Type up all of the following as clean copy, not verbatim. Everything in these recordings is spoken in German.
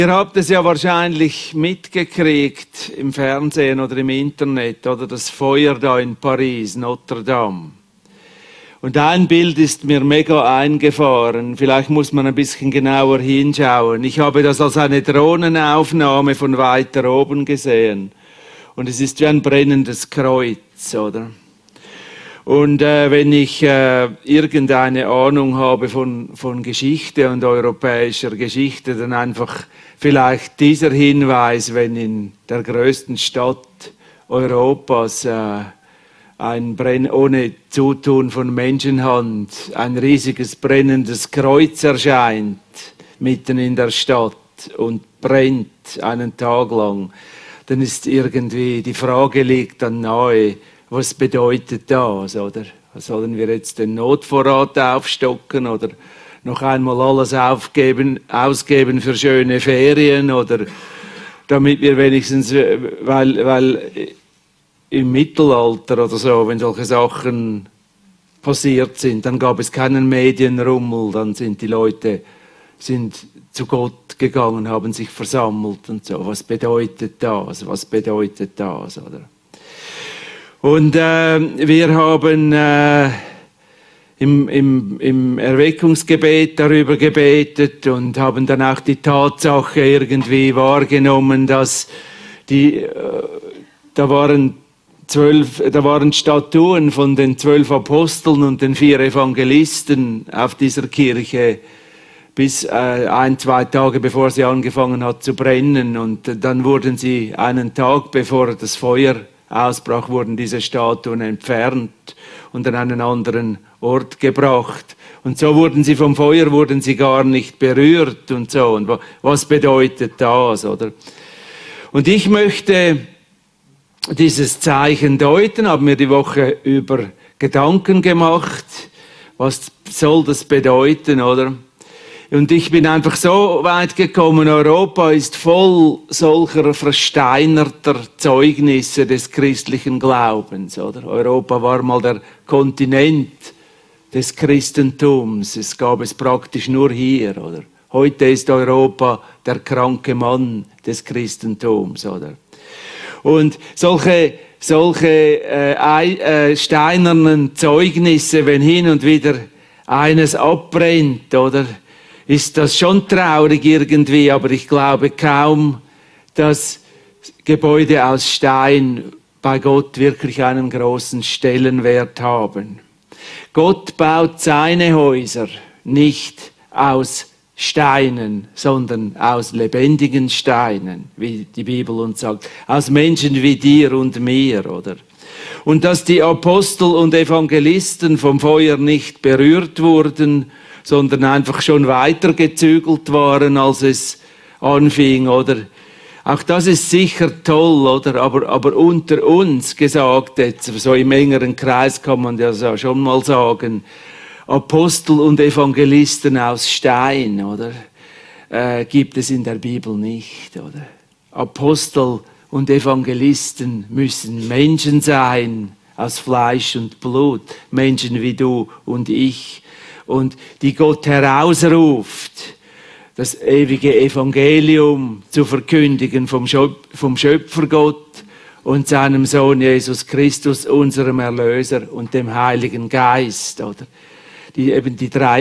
Ihr habt es ja wahrscheinlich mitgekriegt im Fernsehen oder im Internet, oder das Feuer da in Paris, Notre Dame. Und ein Bild ist mir mega eingefahren. Vielleicht muss man ein bisschen genauer hinschauen. Ich habe das als eine Drohnenaufnahme von weiter oben gesehen. Und es ist wie ein brennendes Kreuz, oder? Und wenn ich irgendeine Ahnung habe von Geschichte und europäischer Geschichte, dann einfach vielleicht dieser Hinweis, wenn in der größten Stadt Europas ohne Zutun von Menschenhand ein riesiges brennendes Kreuz erscheint, mitten in der Stadt und brennt einen Tag lang, dann ist irgendwie, die Frage liegt dann nahe, was bedeutet das, oder? Sollen wir jetzt den Notvorrat aufstocken oder noch einmal alles ausgeben für schöne Ferien oder damit wir wenigstens, weil im Mittelalter oder so, wenn solche Sachen passiert sind, dann gab es keinen Medienrummel, dann sind die Leute zu Gott gegangen, haben sich versammelt und so. Was bedeutet das? Was bedeutet das, oder? Und wir haben im Erweckungsgebet darüber gebetet und haben dann auch die Tatsache irgendwie wahrgenommen, dass da waren Statuen von den 12 Aposteln und den 4 Evangelisten auf dieser Kirche bis 1-2 Tage bevor sie angefangen hat zu brennen. Und dann wurden sie einen Tag bevor das Feuer ausbrach, wurden diese Statuen entfernt und an einen anderen Ort gebracht. Und so wurden sie vom Feuer gar nicht berührt und so. Und was bedeutet das, oder? Und ich möchte dieses Zeichen deuten, habe mir die Woche über Gedanken gemacht, was soll das bedeuten, oder? Und ich bin einfach so weit gekommen, Europa ist voll solcher versteinerter Zeugnisse des christlichen Glaubens, oder? Europa war mal der Kontinent des Christentums. Es gab es praktisch nur hier, oder? Heute ist Europa der kranke Mann des Christentums, oder? Und solche steinernen Zeugnisse, wenn hin und wieder eines abbrennt, oder? Ist das schon traurig irgendwie, aber ich glaube kaum, dass Gebäude aus Stein bei Gott wirklich einen großen Stellenwert haben. Gott baut seine Häuser nicht aus Steinen, sondern aus lebendigen Steinen, wie die Bibel uns sagt, aus Menschen wie dir und mir, oder? Und dass die Apostel und Evangelisten vom Feuer nicht berührt wurden, sondern einfach schon weitergezügelt waren, als es anfing, oder? Auch das ist sicher toll, oder? Aber unter uns gesagt, jetzt, so im engeren Kreis kann man das schon mal sagen, Apostel und Evangelisten aus Stein, oder? Gibt es in der Bibel nicht, oder? Apostel und Evangelisten müssen Menschen sein, aus Fleisch und Blut, Menschen wie du und ich, und die Gott herausruft, das ewige Evangelium zu verkündigen vom Schöpfergott und seinem Sohn Jesus Christus, unserem Erlöser, und dem Heiligen Geist, oder? Den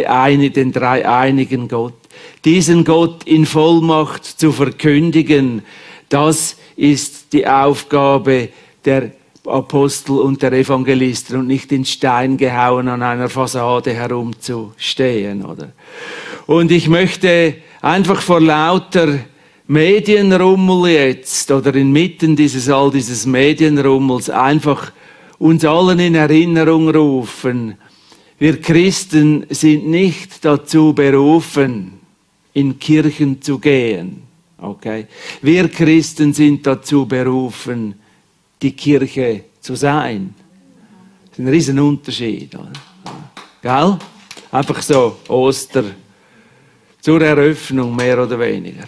dreieinigen Gott. Diesen Gott in Vollmacht zu verkündigen, das ist die Aufgabe der Apostel und der Evangelisten und nicht in Stein gehauen an einer Fassade herumzustehen, oder? Und ich möchte einfach vor lauter Medienrummel jetzt oder inmitten all dieses Medienrummels einfach uns allen in Erinnerung rufen, wir Christen sind nicht dazu berufen, in Kirchen zu gehen, okay? Wir Christen sind dazu berufen, die Kirche zu sein. Das ist ein Riesenunterschied, oder? Gell? Einfach so, Oster, zur Eröffnung, mehr oder weniger.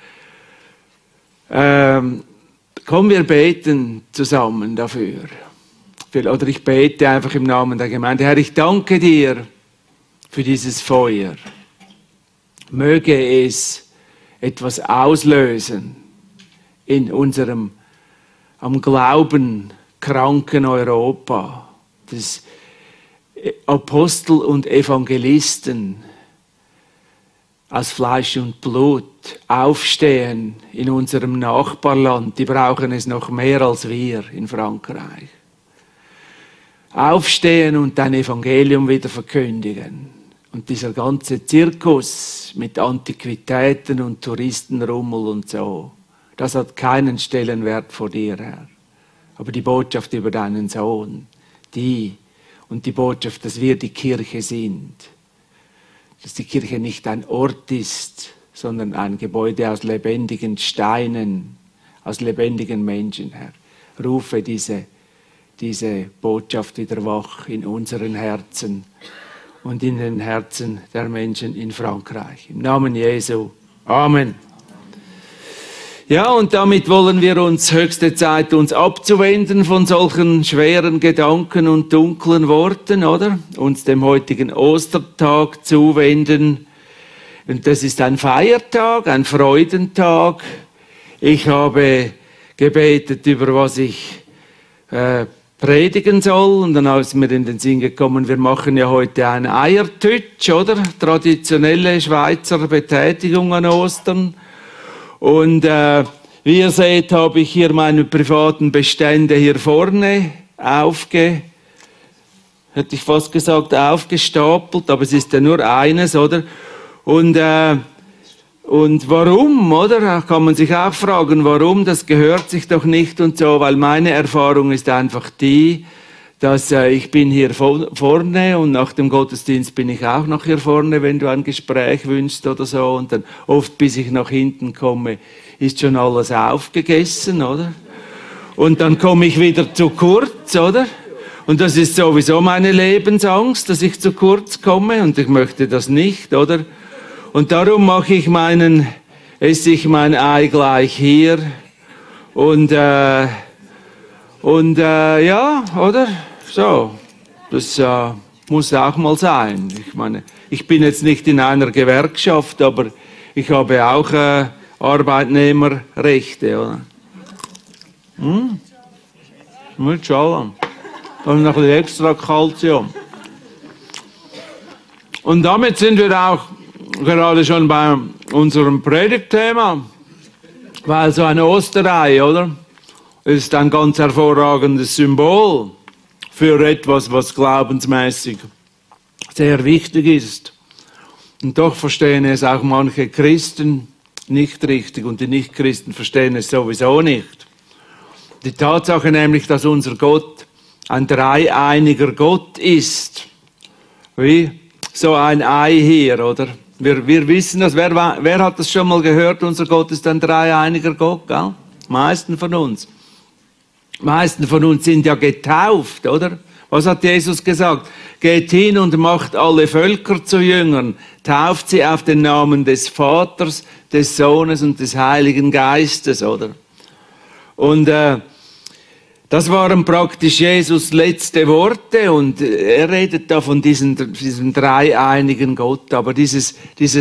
Komm, wir beten zusammen dafür. Oder ich bete einfach im Namen der Gemeinde. Herr, ich danke dir für dieses Feuer. Möge es etwas auslösen in unserem am Glauben kranken Europa. Das Apostel und Evangelisten aus Fleisch und Blut aufstehen in unserem Nachbarland. Die brauchen es noch mehr als wir in Frankreich. Aufstehen und dein Evangelium wieder verkündigen. Und dieser ganze Zirkus mit Antiquitäten und Touristenrummel und so, das hat keinen Stellenwert vor dir, Herr. Aber die Botschaft über deinen Sohn, die Botschaft, dass wir die Kirche sind, dass die Kirche nicht ein Ort ist, sondern ein Gebäude aus lebendigen Steinen, aus lebendigen Menschen, Herr. Rufe diese Botschaft wieder wach in unseren Herzen und in den Herzen der Menschen in Frankreich. Im Namen Jesu. Amen. Ja, und damit wollen wir uns höchste Zeit, uns abzuwenden von solchen schweren Gedanken und dunklen Worten, oder? Uns dem heutigen Ostertag zuwenden. Und das ist ein Feiertag, ein Freudentag. Ich habe gebetet, über was ich predigen soll. Und dann ist mir in den Sinn gekommen, wir machen ja heute ein Eiertütsch, oder? Traditionelle Schweizer Betätigung an Ostern. Und wie ihr seht, habe ich hier meine privaten Bestände hier vorne hätte ich fast gesagt, aufgestapelt, aber es ist ja nur eines, oder? Und warum, oder? Da kann man sich auch fragen, warum, das gehört sich doch nicht und so, weil meine Erfahrung ist einfach die, dass ich bin hier vorne und nach dem Gottesdienst bin ich auch noch hier vorne, wenn du ein Gespräch wünschst oder so. Und dann oft, bis ich nach hinten komme, ist schon alles aufgegessen, oder? Und dann komme ich wieder zu kurz, oder? Und das ist sowieso meine Lebensangst, dass ich zu kurz komme und ich möchte das nicht, oder? Und darum esse ich mein Ei gleich hier und ja, oder? So, das muss auch mal sein. Ich meine, ich bin jetzt nicht in einer Gewerkschaft, aber ich habe auch Arbeitnehmerrechte, oder? Mit Shalom. Und noch ein bisschen extra Kalzium. Und damit sind wir auch gerade schon bei unserem Predigtthema, weil so ein Osterei, oder? Ist ein ganz hervorragendes Symbol für etwas, was glaubensmäßig sehr wichtig ist. Und doch verstehen es auch manche Christen nicht richtig und die Nichtchristen verstehen es sowieso nicht. Die Tatsache nämlich, dass unser Gott ein dreieiniger Gott ist, wie so ein Ei hier, oder? Wir wissen das, wer hat das schon mal gehört? Unser Gott ist ein dreieiniger Gott, gell? Die meisten von uns. Die meisten von uns sind ja getauft, oder? Was hat Jesus gesagt? Geht hin und macht alle Völker zu Jüngern, tauft sie auf den Namen des Vaters, des Sohnes und des Heiligen Geistes, oder? Und das waren praktisch Jesus' letzte Worte und er redet da von diesem dreieinigen Gott. Aber dieses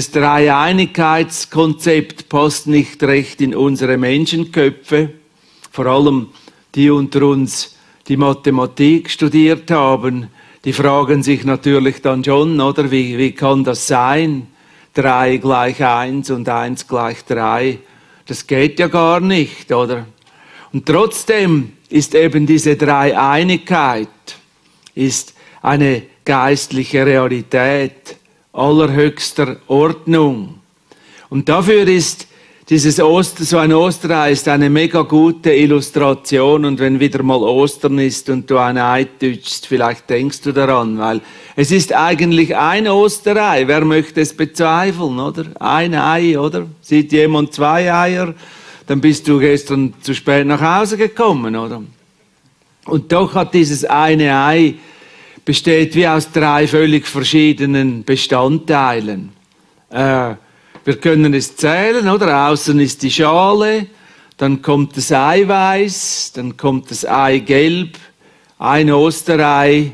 Dreieinigkeitskonzept passt nicht recht in unsere Menschenköpfe. Vor allem die unter uns, die Mathematik studiert haben, die fragen sich natürlich dann schon, oder? Wie kann das sein? 3 gleich 1 und 1 gleich 3. Das geht ja gar nicht, oder? Und trotzdem ist eben diese Dreieinigkeit ist eine geistliche Realität allerhöchster Ordnung. Und dafür ist so ein Osterei ist eine mega gute Illustration. Und wenn wieder mal Ostern ist und du ein Ei tütschst, vielleicht denkst du daran, weil es ist eigentlich ein Osterei. Wer möchte es bezweifeln, oder? Ein Ei, oder? Sieht jemand 2 Eier? Dann bist du gestern zu spät nach Hause gekommen, oder? Und doch hat dieses eine Ei besteht wie aus 3 völlig verschiedenen Bestandteilen. Wir können es zählen, oder? Außen ist die Schale, dann kommt das Eiweiß, dann kommt das Eigelb, ein Osterei,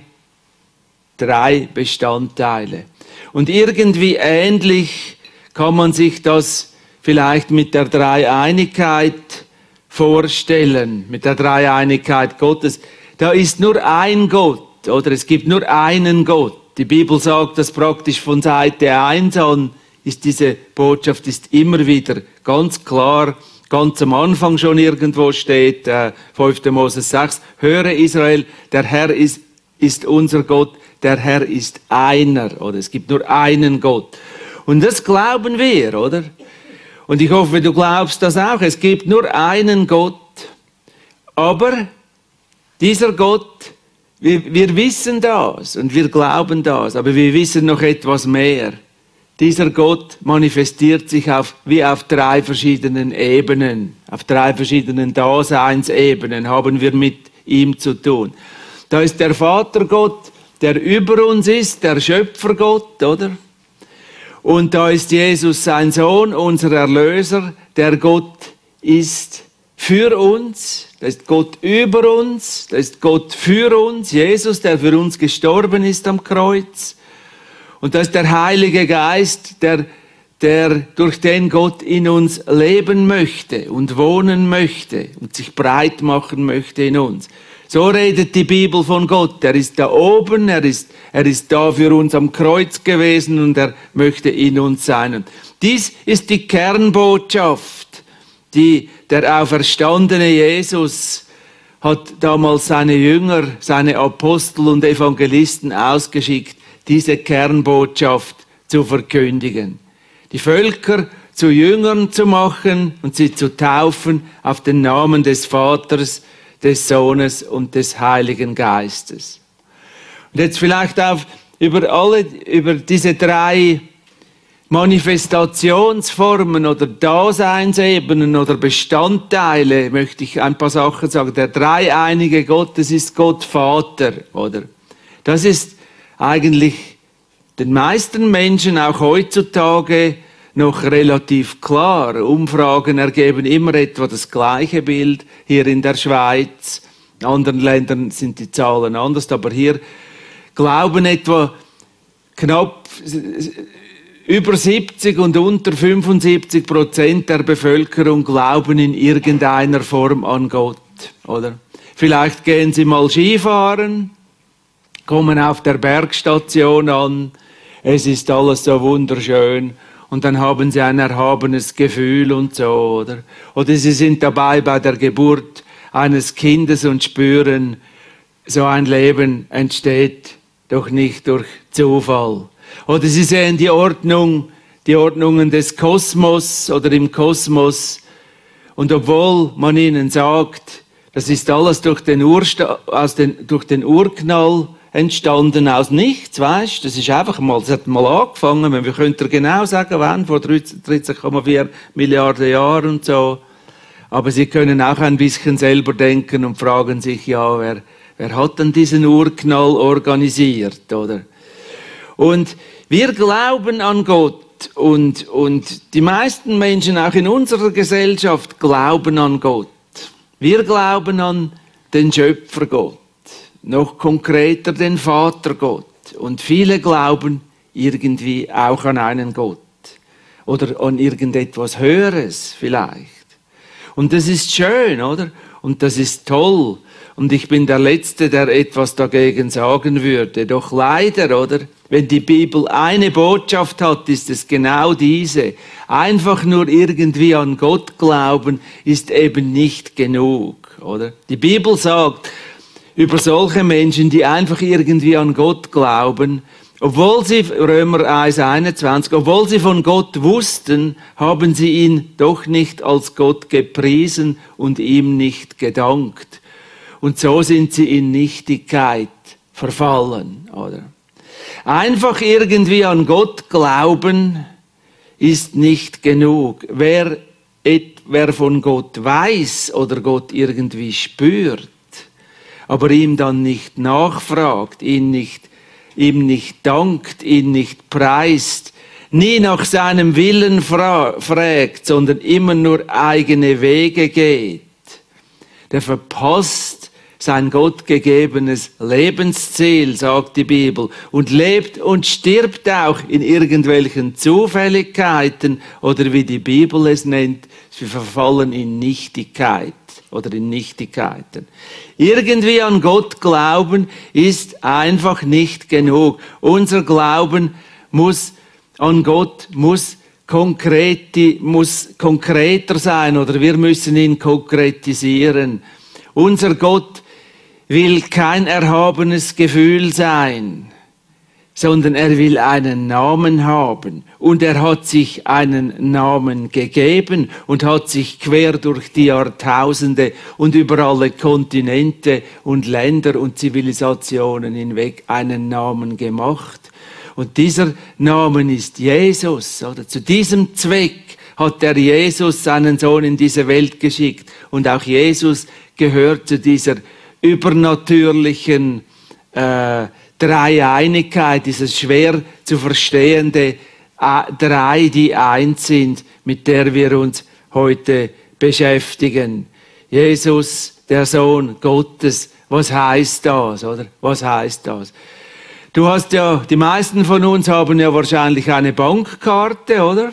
3 Bestandteile. Und irgendwie ähnlich kann man sich das vielleicht mit der Dreieinigkeit vorstellen, mit der Dreieinigkeit Gottes. Da ist nur ein Gott, oder es gibt nur einen Gott. Die Bibel sagt das praktisch von Seite 1 an, ist diese Botschaft ist immer wieder ganz klar, ganz am Anfang schon irgendwo steht, 5. Mose 6, höre Israel, der Herr ist unser Gott, der Herr ist einer, oder es gibt nur einen Gott. Und das glauben wir, oder? Und ich hoffe, du glaubst das auch. Es gibt nur einen Gott, aber dieser Gott, wir wissen das und wir glauben das, aber wir wissen noch etwas mehr. Dieser Gott manifestiert sich wie auf 3 verschiedenen Ebenen, auf 3 verschiedenen Daseinsebenen haben wir mit ihm zu tun. Da ist der Vatergott, der über uns ist, der Schöpfergott, oder? Und da ist Jesus, sein Sohn, unser Erlöser, der Gott ist für uns, da ist Gott über uns, da ist Gott für uns, Jesus, der für uns gestorben ist am Kreuz. Und da ist der Heilige Geist, der durch den Gott in uns leben möchte und wohnen möchte und sich breit machen möchte in uns. So redet die Bibel von Gott. Er ist da oben, er ist da für uns am Kreuz gewesen und er möchte in uns sein. Und dies ist die Kernbotschaft, die der auferstandene Jesus hat damals seine Jünger, seine Apostel und Evangelisten ausgeschickt, diese Kernbotschaft zu verkündigen. Die Völker zu Jüngern zu machen und sie zu taufen auf den Namen des Vaters, des Sohnes und des Heiligen Geistes. Und jetzt vielleicht über diese 3 Manifestationsformen oder Daseinsebenen oder Bestandteile möchte ich ein paar Sachen sagen. Der dreieinige Gott, das ist Gott Vater, oder? Das ist eigentlich den meisten Menschen auch heutzutage noch relativ klar. Umfragen ergeben immer etwa das gleiche Bild. Hier in der Schweiz, in anderen Ländern sind die Zahlen anders, aber hier glauben etwa knapp über 70 und unter 75% der Bevölkerung glauben in irgendeiner Form an Gott, oder? Vielleicht gehen sie mal Skifahren, kommen auf der Bergstation an, es ist alles so wunderschön und dann haben sie ein erhabenes Gefühl und so, oder? Oder sie sind dabei bei der Geburt eines Kindes und spüren, so ein Leben entsteht doch nicht durch Zufall. Oder sie sehen die Ordnungen des Kosmos oder im Kosmos und obwohl man ihnen sagt, das ist alles durch den Urknall entstanden aus nichts, weißt? Das ist einfach mal, das hat mal angefangen, wir könnten genau sagen, wann, vor 13,4 Milliarden Jahren und so. Aber sie können auch ein bisschen selber denken und fragen sich, ja, wer hat denn diesen Urknall organisiert, oder? Und wir glauben an Gott und die meisten Menschen auch in unserer Gesellschaft glauben an Gott. Wir glauben an den Schöpfergott, noch konkreter den Vatergott. Und viele glauben irgendwie auch an einen Gott oder an irgendetwas Höheres vielleicht. Und das ist schön, oder? Und das ist toll. Und ich bin der Letzte, der etwas dagegen sagen würde. Doch leider, oder? Wenn die Bibel eine Botschaft hat, ist es genau diese. Einfach nur irgendwie an Gott glauben, ist eben nicht genug, oder? Die Bibel sagt über solche Menschen, die einfach irgendwie an Gott glauben, obwohl sie, Römer 1,21, obwohl sie von Gott wussten, haben sie ihn doch nicht als Gott gepriesen und ihm nicht gedankt. Und so sind sie in Nichtigkeit verfallen, oder? Einfach irgendwie an Gott glauben ist nicht genug. Wer von Gott weiß oder Gott irgendwie spürt, aber ihm dann nicht nachfragt, ihm nicht dankt, ihn nicht preist, nie nach seinem Willen fragt, sondern immer nur eigene Wege geht, der verpasst sein gottgegebenes Lebensziel, sagt die Bibel, und lebt und stirbt auch in irgendwelchen Zufälligkeiten oder wie die Bibel es nennt, wir verfallen in Nichtigkeit oder in Nichtigkeiten. Irgendwie an Gott glauben ist einfach nicht genug. Unser Glauben an Gott muss konkreter sein oder wir müssen ihn konkretisieren. Unser Gott will kein erhabenes Gefühl sein, sondern er will einen Namen haben. Und er hat sich einen Namen gegeben und hat sich quer durch die Jahrtausende und über alle Kontinente und Länder und Zivilisationen hinweg einen Namen gemacht. Und dieser Name ist Jesus. Oder? Zu diesem Zweck hat der Jesus seinen Sohn in diese Welt geschickt. Und auch Jesus gehört zu dieser übernatürlichen Dreieinigkeit, dieses schwer zu verstehende drei, die eins sind, mit der wir uns heute beschäftigen. Jesus, der Sohn Gottes, was heißt das, oder? Was heißt das? Du hast ja, die meisten von uns haben ja wahrscheinlich eine Bankkarte, oder?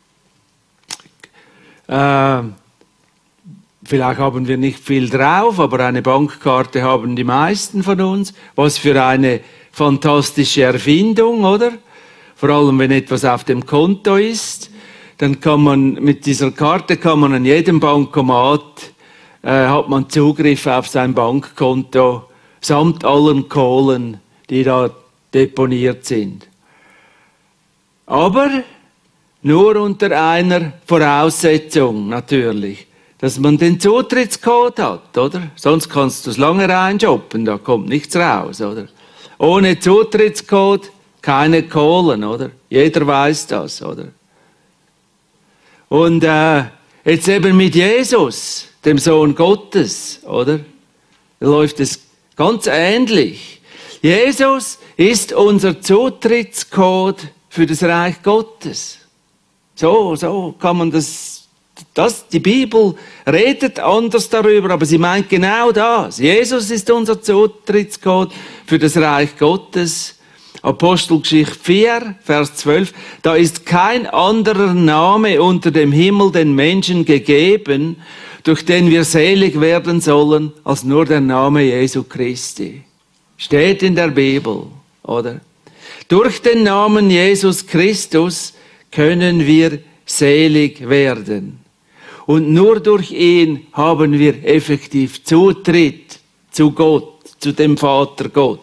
Vielleicht haben wir nicht viel drauf, aber eine Bankkarte haben die meisten von uns. Was für eine fantastische Erfindung, oder? Vor allem, wenn etwas auf dem Konto ist, dann kann man mit dieser Karte an jedem Bankomat hat man Zugriff auf sein Bankkonto samt allen Kohlen, die da deponiert sind. Aber nur unter einer Voraussetzung natürlich, dass man den Zutrittscode hat, oder? Sonst kannst du es lange reinshoppen, da kommt nichts raus, oder? Ohne Zutrittscode keine Kohlen, oder? Jeder weiß das, oder? Und jetzt eben mit Jesus, dem Sohn Gottes, oder? Da läuft es ganz ähnlich. Jesus ist unser Zutrittscode für das Reich Gottes. So kann man die Bibel redet anders darüber, aber sie meint genau das. Jesus ist unser Zutrittscode für das Reich Gottes. Apostelgeschichte 4, Vers 12. Da ist kein anderer Name unter dem Himmel den Menschen gegeben, durch den wir selig werden sollen, als nur der Name Jesu Christi. Steht in der Bibel, oder? Durch den Namen Jesus Christus können wir selig werden. Und nur durch ihn haben wir effektiv Zutritt zu Gott, zu dem Vater Gott.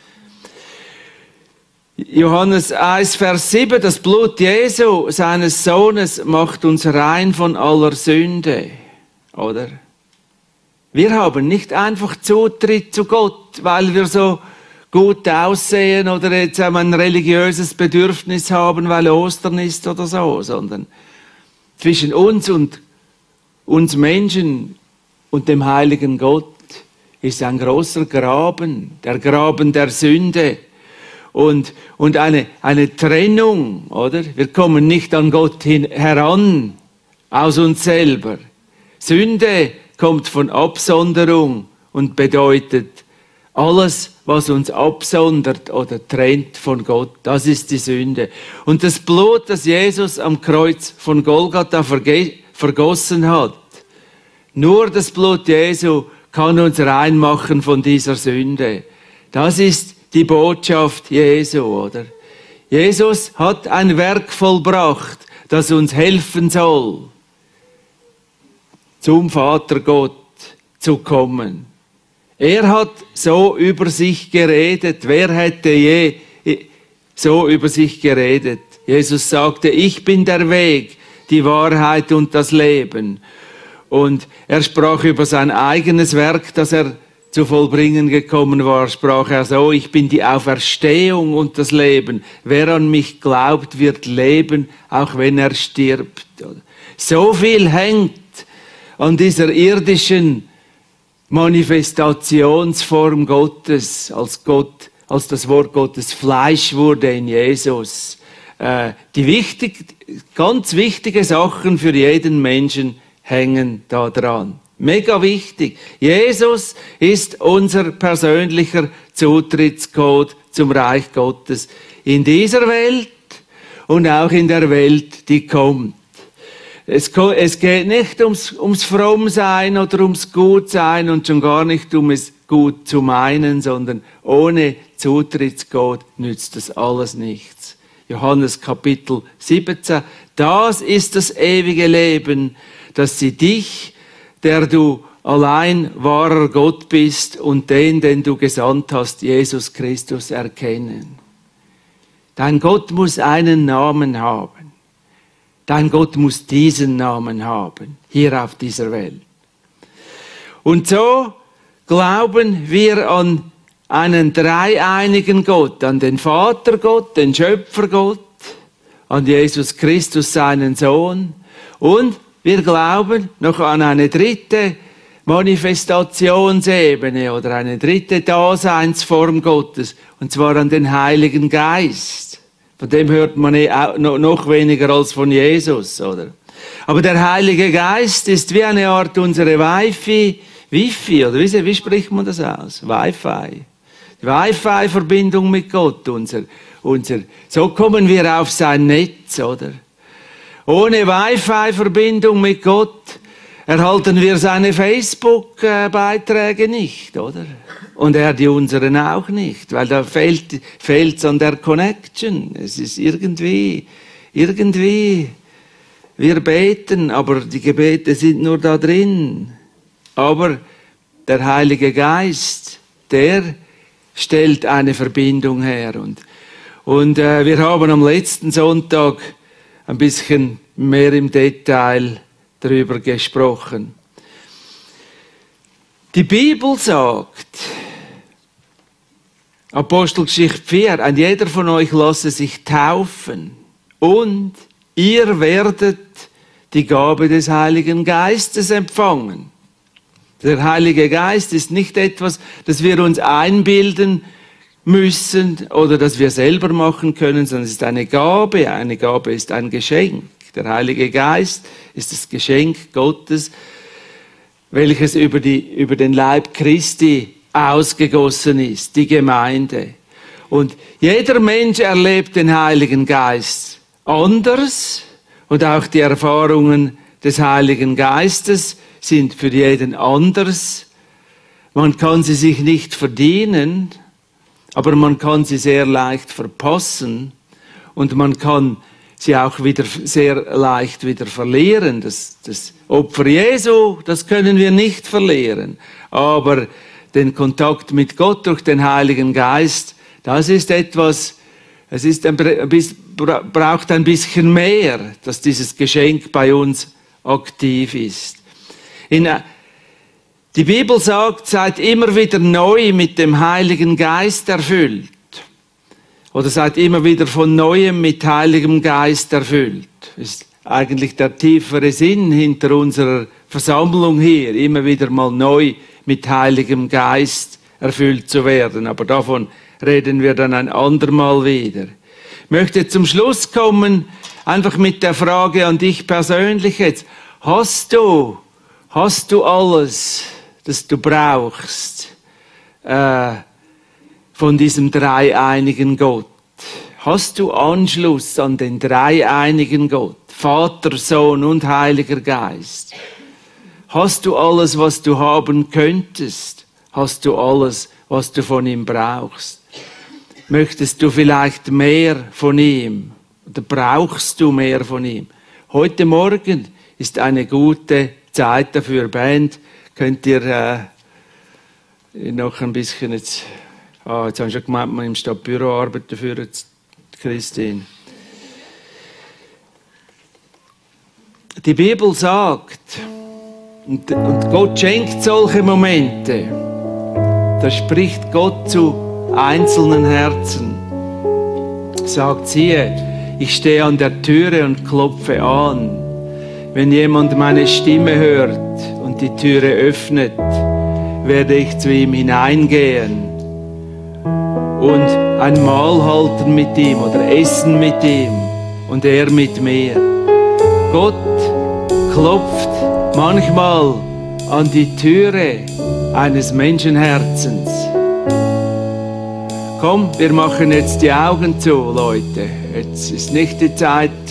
Johannes 1, Vers 7, das Blut Jesu, seines Sohnes, macht uns rein von aller Sünde. Oder? Wir haben nicht einfach Zutritt zu Gott, weil wir so gut aussehen oder jetzt ein religiöses Bedürfnis haben, weil Ostern ist oder so, sondern zwischen uns und uns Menschen und dem heiligen Gott ist ein großer Graben, der Graben der Sünde und eine Trennung, oder? Wir kommen nicht an Gott heran aus uns selber. Sünde kommt von Absonderung und bedeutet alles, was uns absondert oder trennt von Gott, das ist die Sünde. Und das Blut, das Jesus am Kreuz von Golgatha vergossen hat, nur das Blut Jesu kann uns reinmachen von dieser Sünde. Das ist die Botschaft Jesu, oder? Jesus hat ein Werk vollbracht, das uns helfen soll, zum Vater Gott zu kommen. Er hat so über sich geredet. Wer hätte je so über sich geredet? Jesus sagte, ich bin der Weg, die Wahrheit und das Leben. Und er sprach über sein eigenes Werk, das er zu vollbringen gekommen war, sprach er so, ich bin die Auferstehung und das Leben. Wer an mich glaubt, wird leben, auch wenn er stirbt. So viel hängt an dieser irdischen Manifestationsform Gottes, als das Wort Gottes Fleisch wurde in Jesus. Ganz wichtige Sachen für jeden Menschen hängen da dran. Mega wichtig. Jesus ist unser persönlicher Zutrittscode zum Reich Gottes in dieser Welt und auch in der Welt, die kommt. Es geht nicht ums Frommsein oder ums Gutsein und schon gar nicht um es gut zu meinen, sondern ohne Zutrittscode nützt das alles nichts. Johannes Kapitel 17. Das ist das ewige Leben, dass sie dich, der du allein wahrer Gott bist und den du gesandt hast, Jesus Christus, erkennen. Dein Gott muss einen Namen haben. Dein Gott muss diesen Namen haben, hier auf dieser Welt. Und so glauben wir an einen dreieinigen Gott, an den Vatergott, den Schöpfergott, an Jesus Christus, seinen Sohn. Und wir glauben noch an eine dritte Manifestationsebene oder eine dritte Daseinsform Gottes, und zwar an den Heiligen Geist. Von dem hört man noch weniger als von Jesus, oder? Aber der Heilige Geist ist wie eine Art unsere Wifi, oder wie spricht man das aus? Wi-Fi. Die Wi-Fi-Verbindung mit Gott, so kommen wir auf sein Netz, oder? Ohne Wi-Fi-Verbindung mit Gott erhalten wir seine Facebook-Beiträge nicht, oder? Und er die unseren auch nicht, weil da fehlt's an der Connection. Es ist irgendwie, wir beten, aber die Gebete sind nur da drin. Aber der Heilige Geist, der stellt eine Verbindung her. Und wir haben am letzten Sonntag ein bisschen mehr im Detail darüber gesprochen. Die Bibel sagt, Apostelgeschichte 4, ein jeder von euch lasse sich taufen und ihr werdet die Gabe des Heiligen Geistes empfangen. Der Heilige Geist ist nicht etwas, das wir uns einbilden müssen oder das wir selber machen können, sondern es ist eine Gabe. Eine Gabe ist ein Geschenk. Der Heilige Geist ist das Geschenk Gottes, welches über den Leib Christi ausgegossen ist, die Gemeinde. Und jeder Mensch erlebt den Heiligen Geist anders und auch die Erfahrungen des Heiligen Geistes sind für jeden anders. Man kann sie sich nicht verdienen, aber man kann sie sehr leicht verpassen und man kann sie auch wieder sehr leicht wieder verlieren. Das Opfer Jesu, das können wir nicht verlieren, aber den Kontakt mit Gott durch den Heiligen Geist, das ist etwas, braucht ein bisschen mehr, dass dieses Geschenk bei uns aktiv ist. Die Bibel sagt, seid immer wieder neu mit dem Heiligen Geist erfüllt. Oder seid immer wieder von Neuem mit Heiligem Geist erfüllt. Das ist eigentlich der tiefere Sinn hinter unserer Versammlung hier, immer wieder mal neu mit Heiligem Geist erfüllt zu werden. Aber davon reden wir dann ein andermal wieder. Ich möchte zum Schluss kommen, einfach mit der Frage an dich persönlich jetzt. Hast du alles, das du brauchst, von diesem dreieinigen Gott? Hast du Anschluss an den dreieinigen Gott? Vater, Sohn und Heiliger Geist. Hast du alles, was du haben könntest? Hast du alles, was du von ihm brauchst? Möchtest du vielleicht mehr von ihm? Oder brauchst du mehr von ihm? Heute Morgen ist eine gute Zeit dafür. Band, könnt ihr noch ein bisschen jetzt haben wir schon gemeint, man im Stadtbüro arbeiten für Christine. Die Bibel sagt, und Gott schenkt solche Momente, da spricht Gott zu einzelnen Herzen. Sagt, siehe, ich stehe an der Türe und klopfe an. Wenn jemand meine Stimme hört und die Türe öffnet, werde ich zu ihm hineingehen und ein Mahl halten mit ihm oder essen mit ihm und er mit mir. Gott klopft manchmal an die Türe eines Menschenherzens. Komm, wir machen jetzt die Augen zu, Leute. Jetzt ist nicht die Zeit,